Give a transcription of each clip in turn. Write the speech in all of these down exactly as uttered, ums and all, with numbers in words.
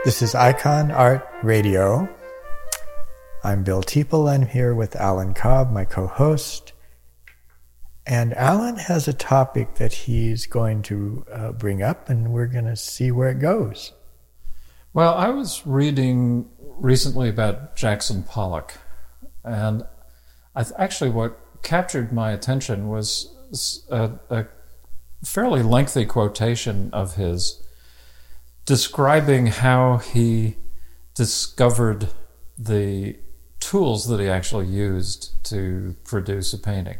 This is Icon Art Radio. I'm Bill Teeple. I'm here with Alan Cobb, my co-host. And Alan has a topic that he's going to uh, bring up, and we're going to see where it goes. Well, I was reading recently about Jackson Pollock, and I th- actually what captured my attention was a, a fairly lengthy quotation of his describing how he discovered the tools that he actually used to produce a painting.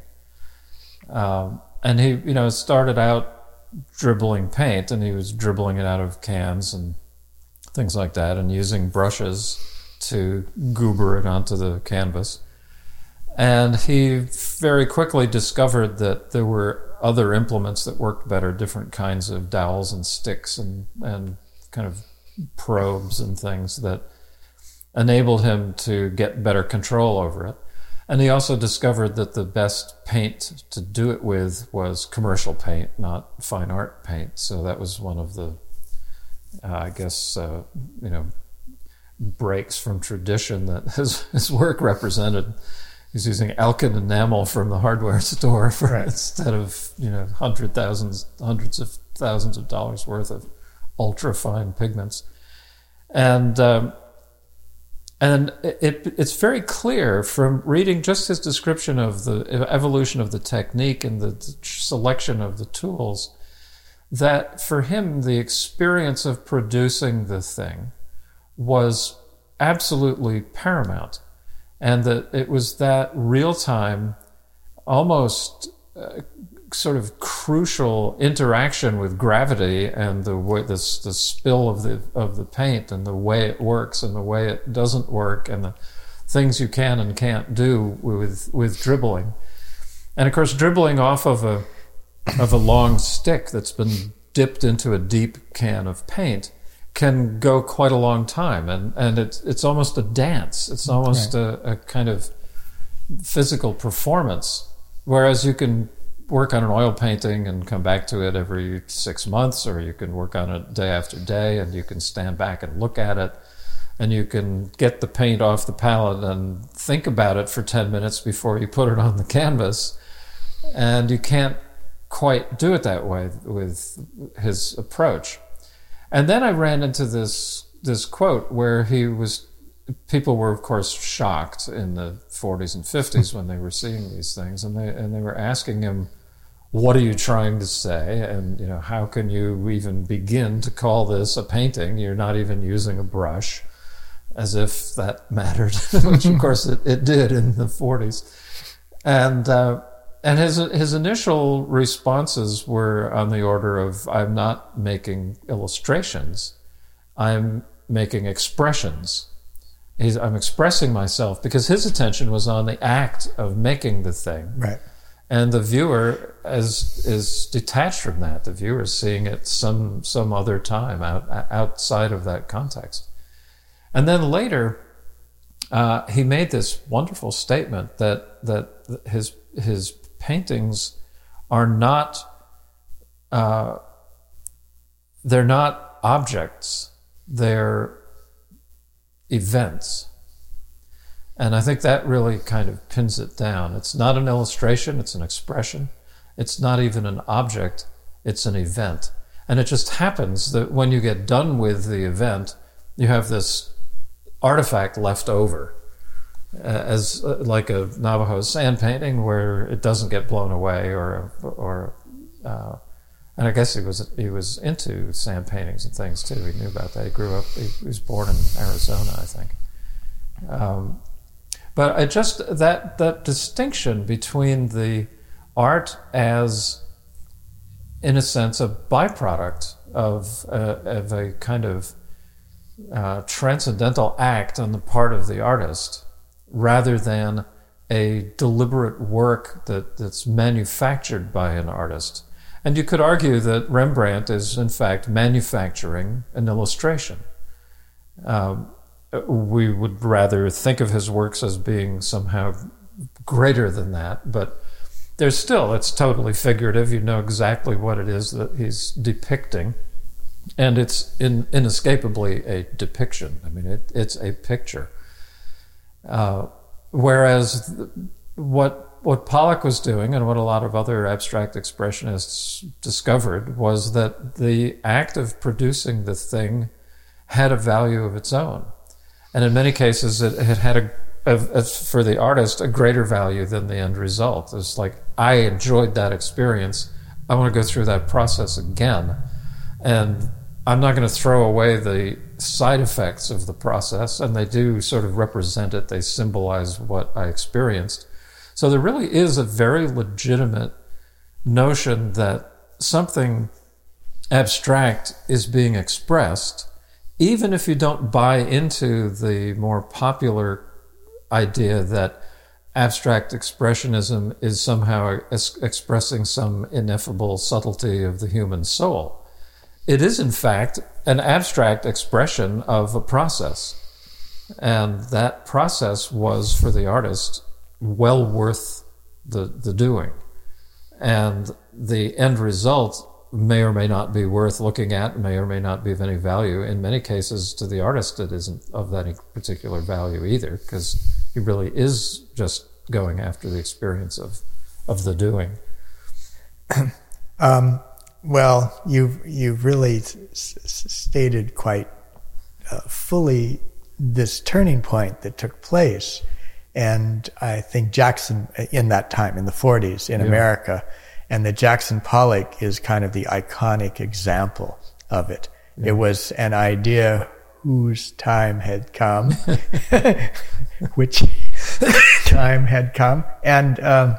Um, and he, you know, started out dribbling paint, and he was dribbling it out of cans and things like that, and using brushes to goober it onto the canvas. And he very quickly discovered that there were other implements that worked better, different kinds of dowels and sticks and, and kind of probes and things that enabled him to get better control over it. And he also discovered that the best paint to do it with was commercial paint, not fine art paint. So that was one of the, uh, I guess, uh, you know, breaks from tradition that his, his work represented. He's using Elkin enamel from the hardware store for right. instead of, you know, hundred thousands, hundreds of thousands of dollars worth of ultra fine pigments. And, um, And it, it's very clear from reading just his description of the evolution of the technique and the selection of the tools that for him, the experience of producing the thing was absolutely paramount. And that it was that real-time, almost uh, sort of crucial interaction with gravity and the way the, the spill of the of the paint and the way it works and the way it doesn't work and the things you can and can't do with with dribbling. And of course, dribbling off of a of a long stick that's been dipped into a deep can of paint can go quite a long time, and and it's it's almost a dance. It's almost right. a, a kind of physical performance, whereas you can work on an oil painting and come back to it every six months, or you can work on it day after day, and you can stand back and look at it, and you can get the paint off the palette and think about it for ten minutes before you put it on the canvas. And you can't quite do it that way with his approach. And then I ran into this this quote where he was, people were of course shocked in the forties and fifties when they were seeing these things, and they and they were asking him, what are you trying to say? And, you know, how can you even begin to call this a painting? You're not even using a brush, as if that mattered, which of course it, it did in the forties. And uh, and his his initial responses were on the order of, I'm not making illustrations, I'm making expressions. He's, I'm expressing myself, because his attention was on the act of making the thing. Right. And the viewer is is detached from that. The viewer is seeing it some some other time out outside of that context. And then later, uh, he made this wonderful statement that that his his paintings are not uh, they're not objects. They're events. And I think that really kind of pins it down. It's not an illustration, it's an expression. It's not even an object, it's an event. And it just happens that when you get done with the event, you have this artifact left over, uh, as uh, like a Navajo sand painting where it doesn't get blown away, or or uh, and I guess he was he was into sand paintings and things too. He knew about that. He grew up. He, he was born in Arizona, I think. Um, but I just that that distinction between the art as, in a sense, a byproduct of uh, of a kind of uh, transcendental act on the part of the artist, rather than a deliberate work that, that's manufactured by an artist. And you could argue that Rembrandt is, in fact, manufacturing an illustration. Um, we would rather think of his works as being somehow greater than that, but there's still, it's totally figurative. You know exactly what it is that he's depicting. And it's in, inescapably a depiction. I mean, it, it's a picture. Uh, whereas th- what what Pollock was doing, and what a lot of other abstract expressionists discovered, was that the act of producing the thing had a value of its own. And in many cases, it, it had, a, a, a, for the artist, a greater value than the end result. It's like, I enjoyed that experience. I want to go through that process again. And I'm not going to throw away the side effects of the process, and they do sort of represent it. They symbolize what I experienced. So there really is a very legitimate notion that something abstract is being expressed, even if you don't buy into the more popular idea that abstract expressionism is somehow es- expressing some ineffable subtlety of the human soul. It is, in fact, an abstract expression of a process. And that process was, for the artist, well worth the, the doing. And the end result may or may not be worth looking at, may or may not be of any value. In many cases, to the artist, it isn't of any particular value either, because he really is just going after the experience of, of the doing. um, well, you've, you've really s- s- stated quite uh, fully this turning point that took place. And I think Jackson, in that time, in the forties, in yeah. America, and that Jackson Pollock is kind of the iconic example of it. Yeah. It was an idea whose time had come, which time had come, and um,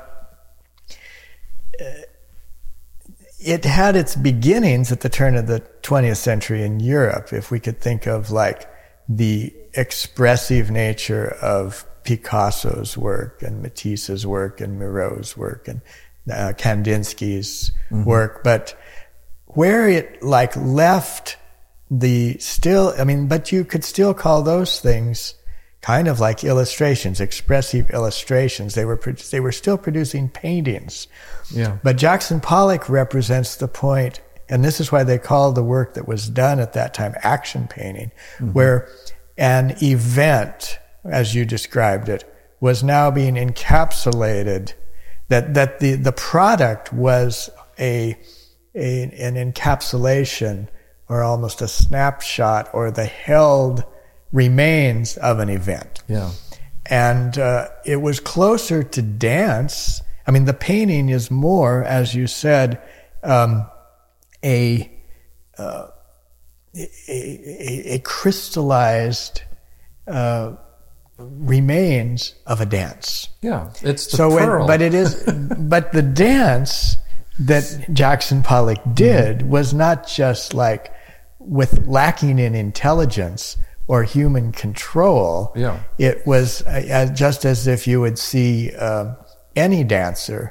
it had its beginnings at the turn of the twentieth century in Europe. If we could think of like the expressive nature of Picasso's work and Matisse's work and Miraut's work and uh, Kandinsky's mm-hmm. work, but where it like left the still, I mean, but you could still call those things kind of like illustrations, expressive illustrations. They were they were still producing paintings. Yeah. But Jackson Pollock represents the point, and this is why they called the work that was done at that time action painting, mm-hmm. where an event, as you described it, was now being encapsulated, that, that the, the product was a, a, an encapsulation or almost a snapshot or the held remains of an event. Yeah. And, uh, it was closer to dance. I mean, the painting is more, as you said, um, a, uh, a, a, a crystallized, uh, remains of a dance. Yeah, it's the so pearl. It, but it is, but the dance that Jackson Pollock did mm-hmm. was not just like with lacking in intelligence or human control. Yeah, it was uh, just as if you would see uh, any dancer,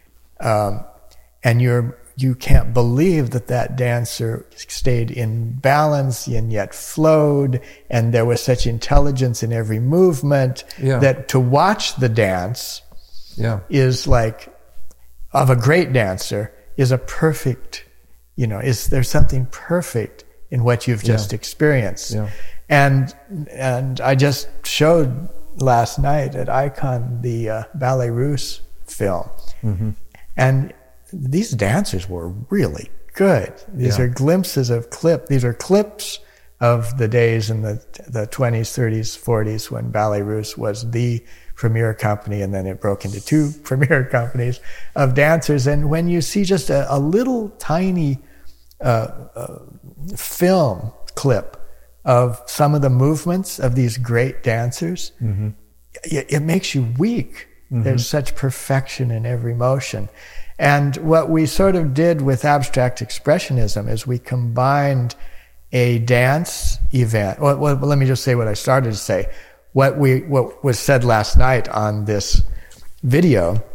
um, and you're you can't believe that that dancer stayed in balance and yet flowed, and there was such intelligence in every movement yeah. that to watch the dance yeah. is like, of a great dancer, is a perfect, you know, is there's something perfect in what you've just yeah. experienced. Yeah. And and I just showed last night at Icon the uh, Ballet Russe film. Mm-hmm. And these dancers were really good. These yeah. are glimpses of clip. These are clips of the days in the the twenties, thirties, forties when Ballet Russe was the premier company, and then it broke into two premier companies of dancers. And when you see just a, a little tiny uh, uh, film clip of some of the movements of these great dancers, mm-hmm. it, it makes you weak. Mm-hmm. There's such perfection in every motion. And what we sort of did with abstract expressionism is we combined a dance event. Well, well, let me just say what I started to say. What we what was said last night on this video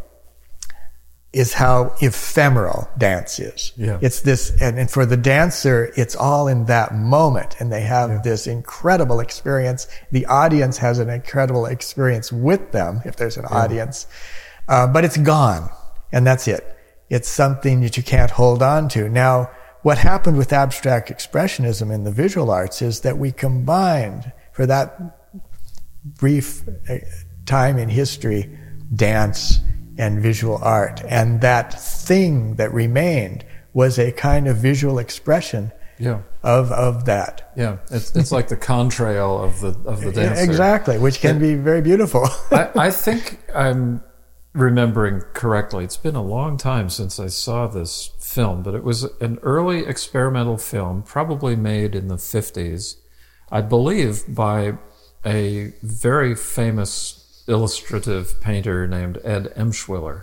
is how ephemeral dance is. Yeah. It's this, and, and for the dancer, it's all in that moment, and they have yeah. this incredible experience. The audience has an incredible experience with them, if there's an yeah. audience, uh, but it's gone. And that's it. It's something that you can't hold on to. Now, what happened with abstract expressionism in the visual arts is that we combined, for that brief time in history, dance and visual art. And that thing that remained was a kind of visual expression yeah. of of that. Yeah, it's it's like the contrail of the of the dancer. Exactly, which can it, be very beautiful. I, I think I'm remembering correctly. It's been a long time since I saw this film, but it was an early experimental film, probably made in the fifties, I believe, by a very famous illustrative painter named Ed Emshwiller,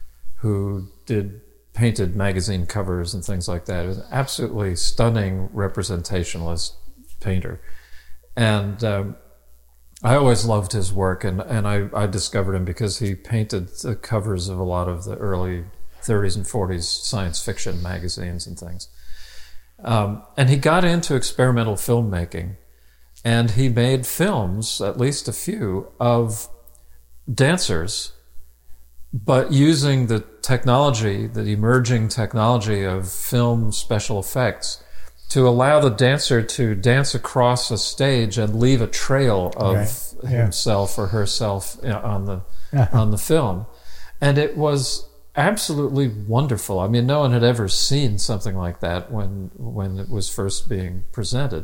who did painted magazine covers and things like that. He was an absolutely stunning representationalist painter. And um, I always loved his work, and, and I, I discovered him because he painted the covers of a lot of the early thirties and forties science fiction magazines and things. Um, and he got into experimental filmmaking, and he made films, at least a few, of dancers, but using the technology, the emerging technology of film special effects, to allow the dancer to dance across a stage and leave a trail of right. yeah. himself or herself on the uh-huh. on the film. And it was absolutely wonderful. I mean, no one had ever seen something like that when when it was first being presented.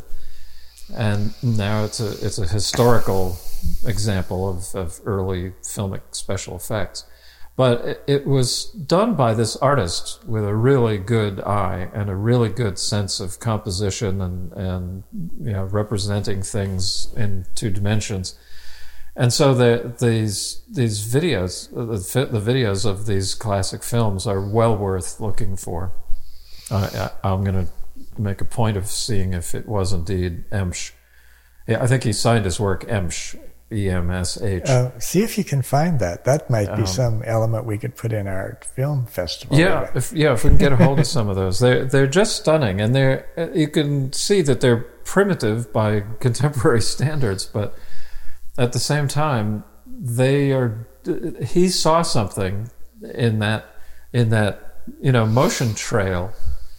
And now it's a it's a historical example of, of early filmic special effects. But it, it was done by this artist with a really good eye and a really good sense of composition and, and you know, representing things in two dimensions. And so the, these these videos, the, the videos of these classic films are well worth looking for. Uh, I'm going to make a point of seeing if it was indeed Emsh. Yeah, I think he signed his work Emsh. E M S H. Uh, see if you can find that. That might be um, some element we could put in our film festival. Yeah, if, yeah, if we can get a hold of some of those, they're they're just stunning, and they're you can see that they're primitive by contemporary standards, but at the same time, they are. He saw something in that in that you know motion trail.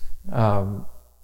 Um,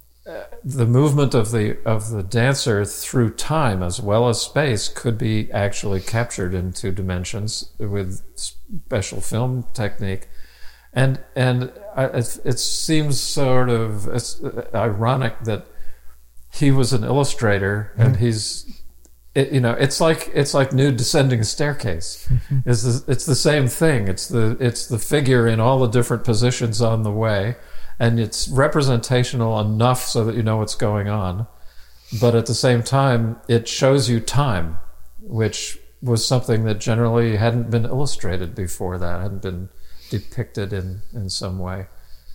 the movement of the of the dancer through time as well as space could be actually captured in two dimensions with special film technique, and and it, it seems sort of it's ironic that he was an illustrator mm-hmm. and he's it, you know it's like it's like Nude Descending a Staircase. Mm-hmm. It's the, it's the same thing. It's the it's the figure in all the different positions on the way. And it's representational enough so that you know what's going on. But at the same time, it shows you time, which was something that generally hadn't been illustrated before that, hadn't been depicted in, in some way.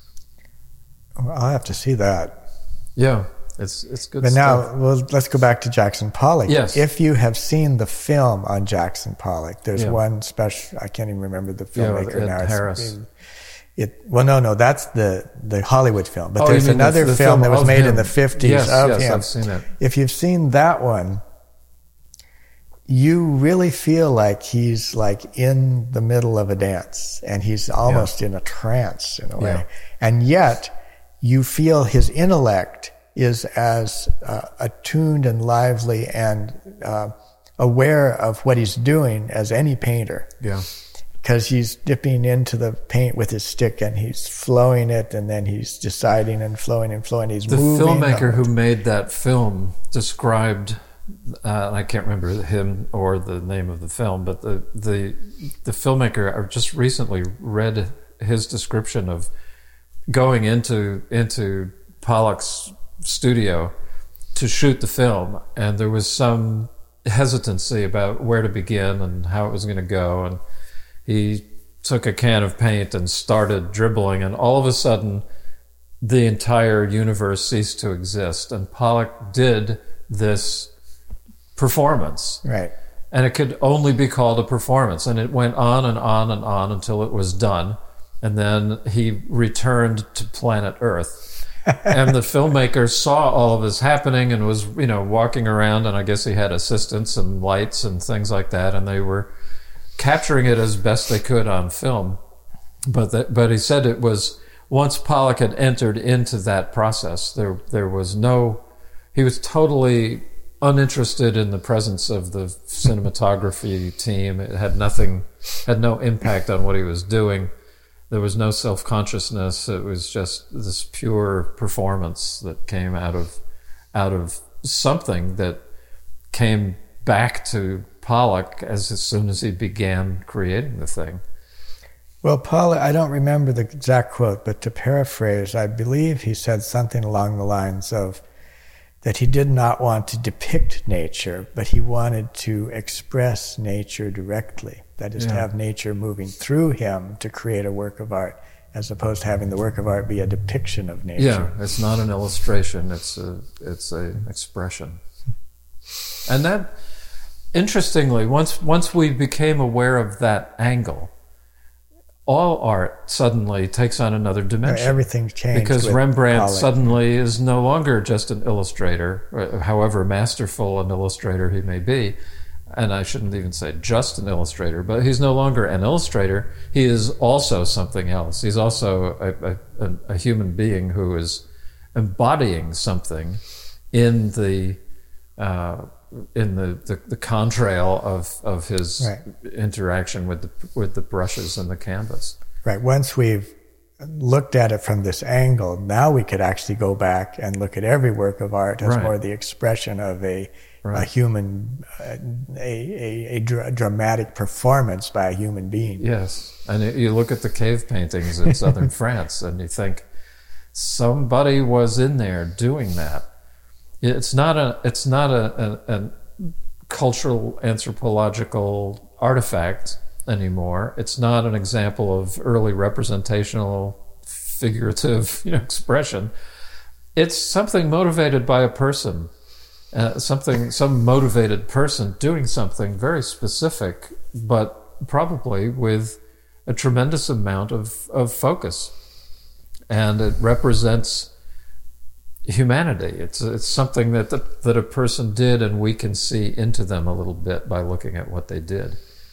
Well, I'll have to see that. Yeah, it's it's good but stuff. But now, well, let's go back to Jackson Pollock. Yes. If you have seen the film on Jackson Pollock, there's yeah. one special, I can't even remember the filmmaker yeah, Ed now. Harris. It's, It, well, no, no, that's the, the Hollywood film. But oh, there's another the, the film, film that was made him. in the fifties yes, of yes, him. I've seen it. If you've seen that one, you really feel like he's like in the middle of a dance and he's almost yeah. in a trance in a way. Yeah. And yet you feel his intellect is as uh, attuned and lively and uh, aware of what he's doing as any painter. Yeah. Because he's dipping into the paint with his stick and he's flowing it and then he's deciding and flowing and flowing. He's the moving. The filmmaker who made that film described, uh, I can't remember him or the name of the film, but the, the, the filmmaker, I just recently read his description of going into, into Pollock's studio to shoot the film, and there was some hesitancy about where to begin and how it was going to go, and he took a can of paint and started dribbling, and all of a sudden the entire universe ceased to exist, and Pollock did this performance. Right. And it could only be called a performance, and it went on and on and on until it was done, and then he returned to planet Earth. And the filmmaker saw all of this happening and was, you know, walking around, and I guess he had assistants and lights and things like that, and they were capturing it as best they could on film. But that, but he said it was once Pollock had entered into that process, there there was no, he was totally uninterested in the presence of the cinematography team. It had nothing, had no impact on what he was doing. There was no self-consciousness. It was just this pure performance that came out of out of something that came back to Pollock as, as soon as he began creating the thing. Well, Pollock, I don't remember the exact quote, but to paraphrase, I believe he said something along the lines of that he did not want to depict nature, but he wanted to express nature directly. That is, yeah. to have nature moving through him to create a work of art, as opposed to having the work of art be a depiction of nature. Yeah, it's not an illustration, it's a, it's an expression. And that, interestingly, once once we became aware of that angle, all art suddenly takes on another dimension. Everything changed. Because Rembrandt Pollock. Suddenly is no longer just an illustrator, however masterful an illustrator he may be. And I shouldn't even say just an illustrator, but he's no longer an illustrator. He is also something else. He's also a, a, a human being who is embodying something in the uh, in the, the, the contrail of, of his right. interaction with the with the brushes and the canvas. Right. Once we've looked at it from this angle, now we could actually go back and look at every work of art as right. more the expression of a right. a human, uh, a, a, a dra- dramatic performance by a human being. Yes. And you look at the cave paintings in southern France and you think, somebody was in there doing that. It's not a it's not a, a, a cultural anthropological artifact anymore. It's not an example of early representational figurative you know, expression. It's something motivated by a person, uh, something some motivated person doing something very specific, but probably with a tremendous amount of, of focus, and it represents humanity. It's it's something that the, that a person did, and we can see into them a little bit by looking at what they did.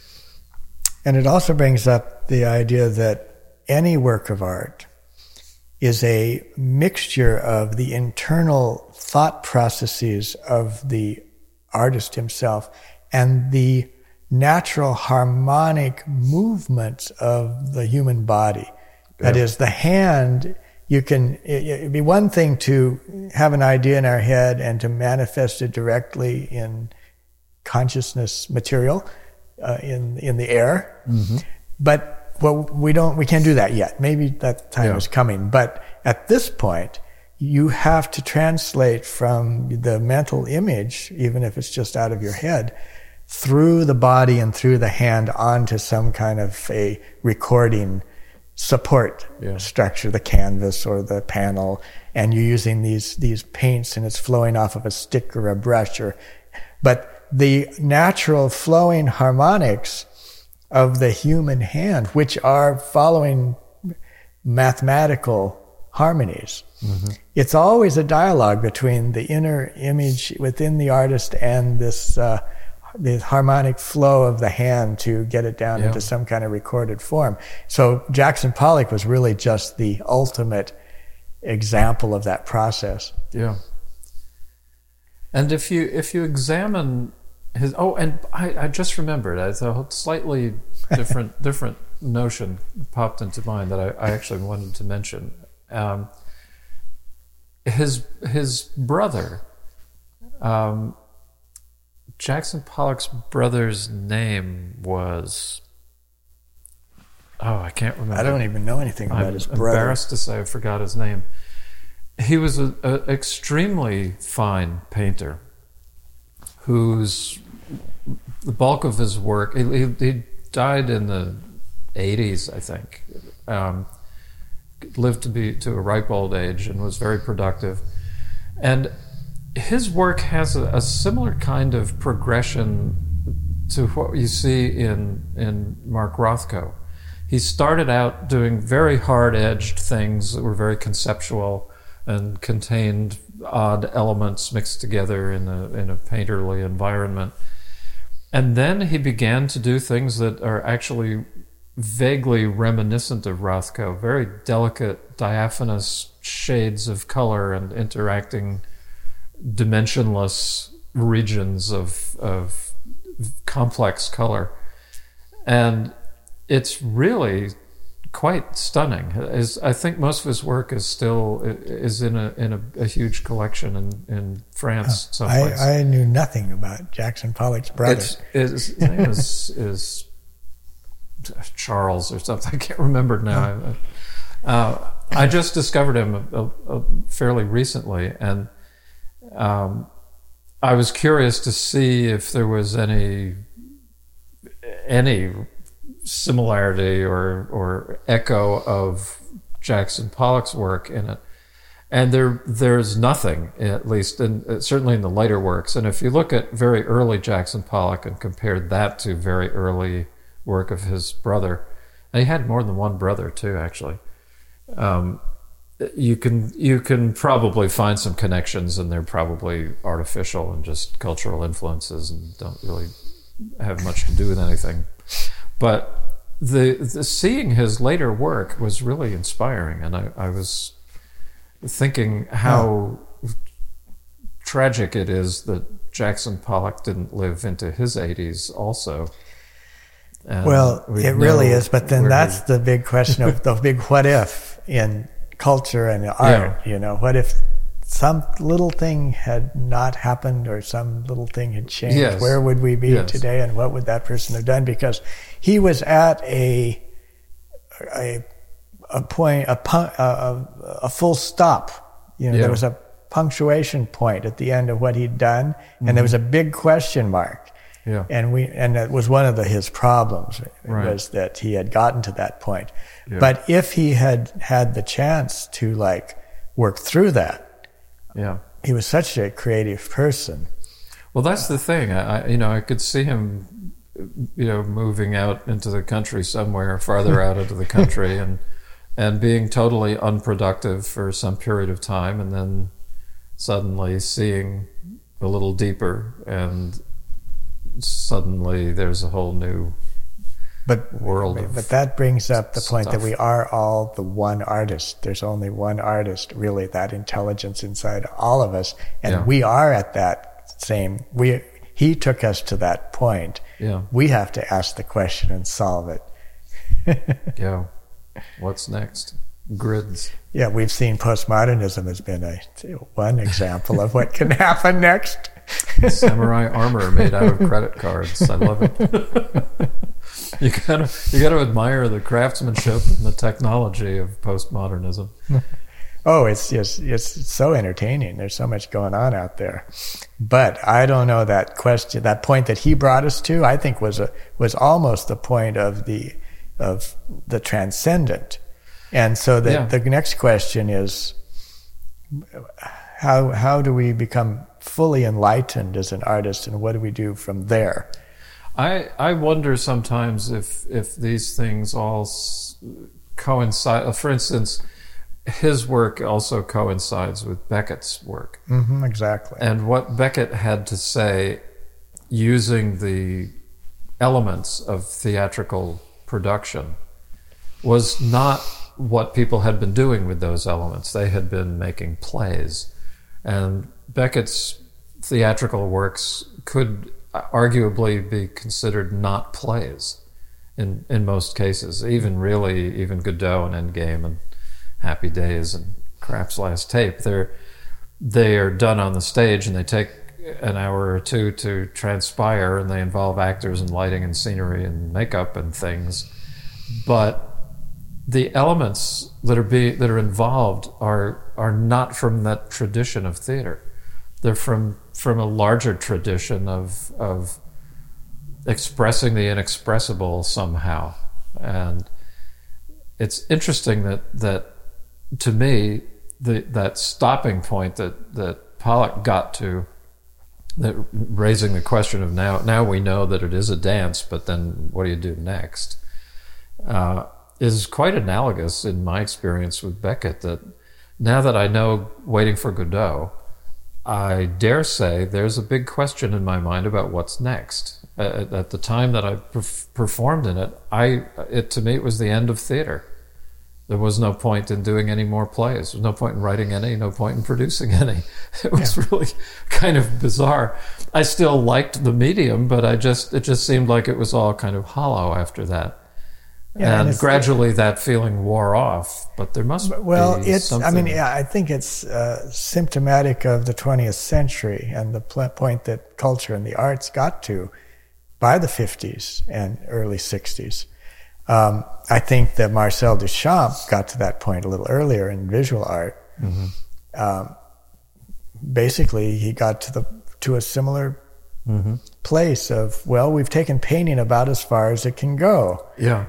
And it also brings up the idea that any work of art is a mixture of the internal thought processes of the artist himself and the natural harmonic movements of the human body. Yeah. That is, the hand. You can, it'd be one thing to have an idea in our head and to manifest it directly in consciousness material, uh, in, in the air. Mm-hmm. But well, we don't, we can't do that yet. Maybe that time yeah. is coming. But at this point, you have to translate from the mental image, even if it's just out of your head, through the body and through the hand onto some kind of a recording support yeah. structure, the canvas or the panel, and you're using these these paints and it's flowing off of a stick or a brush, or but the natural flowing harmonics of the human hand, which are following mathematical harmonies. Mm-hmm. It's always a dialogue between the inner image within the artist and this uh, the harmonic flow of the hand to get it down yeah. into some kind of recorded form. So Jackson Pollock was really just the ultimate example of that process. Yeah. And if you if you examine his oh, and I, I just remembered a slightly different different notion popped into mind that I, I actually wanted to mention. Um, his his brother. Um, Jackson Pollock's brother's name was... Oh, I can't remember. I don't even know anything about I'm his brother. I'm embarrassed to say I forgot his name. He was an extremely fine painter whose... The bulk of his work... He, he, he died in the eighties, I think. Um, lived to be to a ripe old age and was very productive. And... his work has a, a similar kind of progression to what you see in, in Mark Rothko. He started out doing very hard-edged things that were very conceptual and contained odd elements mixed together in a, in a painterly environment. And then he began to do things that are actually vaguely reminiscent of Rothko, very delicate, diaphanous shades of color and interacting dimensionless regions of of complex color. And it's really quite stunning. Is I think most of his work is still is in a in a, a huge collection in, in France. Oh, someplace. I, I knew nothing about Jackson Pollock's brother. It's, it's, his name is, is Charles or something. I can't remember now. Uh, I just discovered him a, a, a fairly recently, and um, I was curious to see if there was any any similarity or or echo of Jackson Pollock's work in it, and there there's nothing, at least in, certainly in the later works. And if you look at very early Jackson Pollock and compare that to very early work of his brother, and he had more than one brother too, actually. Um, you can you can probably find some connections, and they're probably artificial and just cultural influences, and don't really have much to do with anything. But the, the seeing his later work was really inspiring, and I, I was thinking how yeah. tragic it is that Jackson Pollock didn't live into his eighties also. And well, it really is, but then that's he, the big question of the big what if in culture and art. Yeah. You know, what if some little thing had not happened, or some little thing had changed? Yes. Where would we be yes. today, and what would that person have done? Because he was at a a a point, a a, a full stop. You know, yeah. there was a punctuation point at the end of what he'd done, and mm-hmm. there was a big question mark. Yeah. And we and that was one of the, his problems right. was that he had gotten to that point. Yeah. But if he had had the chance to like work through that, yeah, he was such a creative person. Well, that's the thing. I you know I could see him, you know, moving out into the country somewhere, farther out into the country, and and being totally unproductive for some period of time, and then suddenly seeing a little deeper, and suddenly there's a whole new but, world. But, of but that brings up the point stuff. that we are all the one artist. There's only one artist, really, that intelligence inside all of us. And yeah. we are at that same, we. he took us to that point. Yeah. We have to ask the question and solve it. Yeah. What's next? Grids. Yeah, we've seen postmodernism has been a one example of what can happen next. Samurai armor made out of credit cards. I love it. You gotta you gotta admire the craftsmanship and the technology of postmodernism. Oh, it's just it's so entertaining. There's so much going on out there. But I don't know, that question, that point that he brought us to, I think was a was almost the point of the of the transcendent. And so the, yeah. the next question is, how how do we become fully enlightened as an artist, and what do we do from there? I I wonder sometimes if if these things all coincide. For instance, his work also coincides with Beckett's work. Mm-hmm, exactly. And what Beckett had to say, using the elements of theatrical production, was not what people had been doing with those elements. They had been making plays. And Beckett's theatrical works could arguably be considered not plays in, in most cases. Even really, even Godot and Endgame and Happy Days and Kraft's Last Tape, they're, they are done on the stage, and they take an hour or two to transpire, and they involve actors and lighting and scenery and makeup and things. But the elements that are be, that are involved are are not from that tradition of theater. They're from from a larger tradition of of expressing the inexpressible somehow. And it's interesting that that to me the that stopping point that that Pollock got to, that raising the question of now now we know that it is a dance, but then what do you do next? Uh, is quite analogous in my experience with Beckett, that now that I know Waiting for Godot, I dare say there's a big question in my mind about what's next. Uh, at the time that I perf- performed in it, I it to me it was the end of theater. There was no point in doing any more plays. There was no point in writing any, no point in producing any. It was yeah. really kind of bizarre. I still liked the medium, but I just it just seemed like it was all kind of hollow after that. Yeah, and, and gradually the, that feeling wore off. But there must well, be it's, something. I mean, yeah, I think it's uh, symptomatic of the twentieth century and the pl- point that culture and the arts got to by the fifties and early sixties. Um, I think that Marcel Duchamp got to that point a little earlier in visual art. Mm-hmm. Um, basically, he got to the to a similar mm-hmm. place of, well, we've taken painting about as far as it can go. Yeah.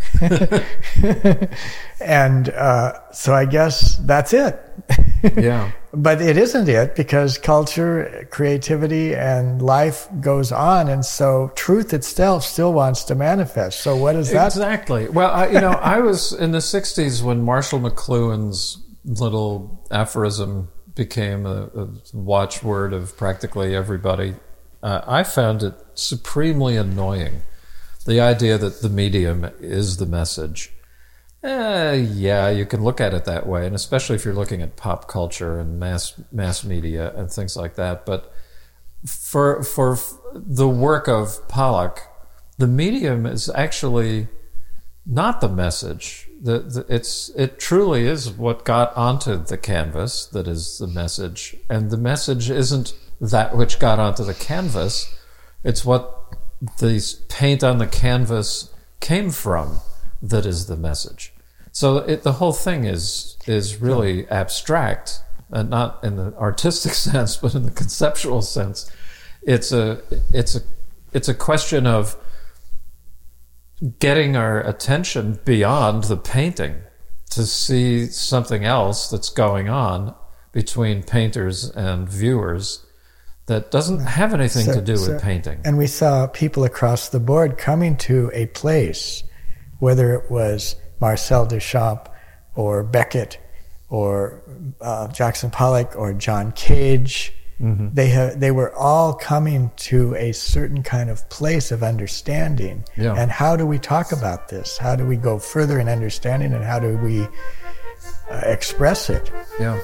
And uh, so I guess that's it. Yeah. But it isn't it, because culture, creativity, and life goes on, and so truth itself still wants to manifest. So what is that? Exactly. Well, I, you know, I was in the sixties when Marshall McLuhan's little aphorism became a, a watchword of practically everybody. Uh, I found it supremely annoying. The idea that the medium is the message. Uh, yeah, you can look at it that way, and especially if you're looking at pop culture and mass mass media and things like that. But for for the work of Pollock, the medium is actually not the message. The, the, it's it truly is what got onto the canvas that is the message, and the message isn't that which got onto the canvas. It's what the paint on the canvas came from that is the message. So it, the whole thing is is really yeah. abstract, and not in the artistic sense, but in the conceptual sense. It's a it's a it's a question of getting our attention beyond the painting to see something else that's going on between painters and viewers that doesn't have anything so, to do so, with painting. And we saw people across the board coming to a place, whether it was Marcel Duchamp or Beckett or uh, Jackson Pollock or John Cage. Mm-hmm. They ha- they were all coming to a certain kind of place of understanding. Yeah. And how do we talk about this? How do we go further in understanding, and how do we uh, express it? Yeah.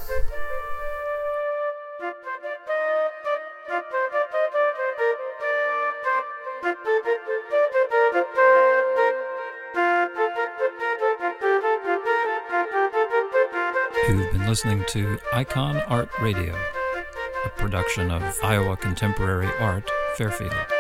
You've been listening to Icon Art Radio, a production of Iowa Contemporary Art, Fairfield.